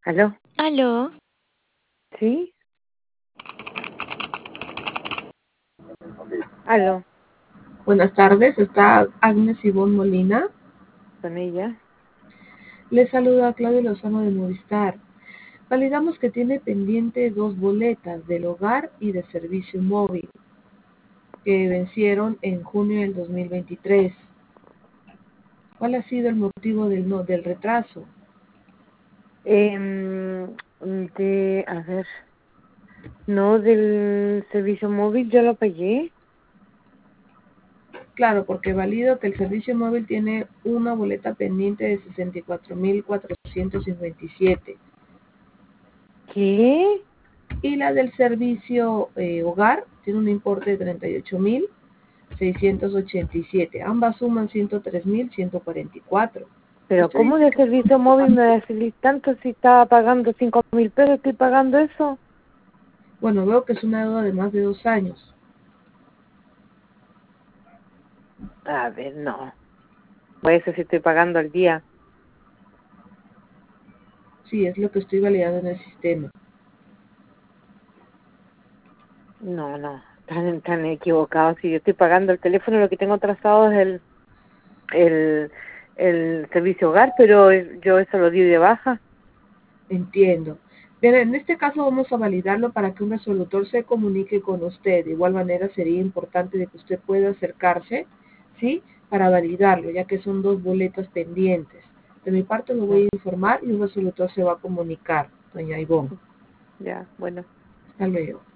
¿Aló? Aló, ¿Sí? ¿Aló? Buenas tardes, está Agnes Ivonne Molina. ¿Con ella? Le saluda a Claudio Lozano de Movistar. Validamos que tiene pendiente 2 boletas del hogar y de servicio móvil que vencieron en junio del 2023. ¿Cuál ha sido el motivo del retraso? A ver, no, del servicio móvil yo lo pagué. Claro, porque valido que el servicio móvil tiene una boleta pendiente de 64.457 ¿Qué? y la del servicio hogar tiene un importe de 38.687. Ambas suman 103.144. ¿Pero Usted cómo dice de que, servicio móvil me va a salir tanto si estaba pagando 5.000 pesos? ¿Estoy pagando eso? bueno, veo que es una deuda de más de 2 años. A ver, no. Pues eso sí estoy pagando al día. Sí, es lo que estoy validando en el sistema. No, no, tan equivocado. Si yo estoy pagando el teléfono, lo que tengo atrasado es el, el servicio hogar, pero yo eso lo di de baja. Entiendo. Bien, en este caso vamos a validarlo para que un resolutor se comunique con usted. De igual manera sería importante de que usted pueda acercarse, ¿sí? Para validarlo, ya que son 2 boletas pendientes. De mi parte lo voy Ya, a informar y un resolutor se va a comunicar, doña Ivonne. ya, bueno. Hasta luego.